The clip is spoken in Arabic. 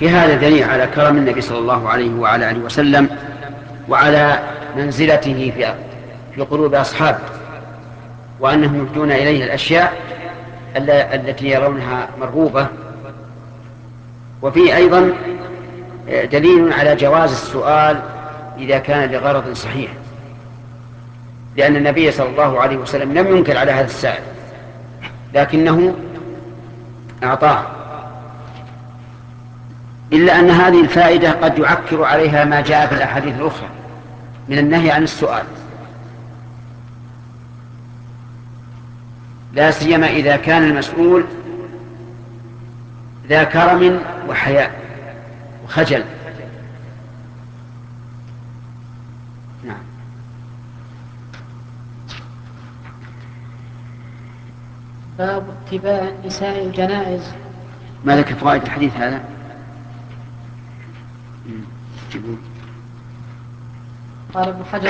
في هذا دليل على كرم النبي صلى الله عليه وعلى آله وسلم وعلى منزلته في قلوب أصحابه، وأنهم يهدون إليه الأشياء التي يرونها مرغوبة. وفيه أيضا دليل على جواز السؤال إذا كان لغرض صحيح، لأن النبي صلى الله عليه وسلم لم ينكر على هذا السائل لكنه أعطاه، إلا أن هذه الفائدة قد يعكر عليها ما جاء في الأحاديث الأخرى من النهي عن السؤال، لا سيما إذا كان المسؤول ذا كرم وحياء وخجل. نعم. باب اتباع النساء الجنائز. ما ذكر فوائد الحديث هذا؟ قال ابن حجر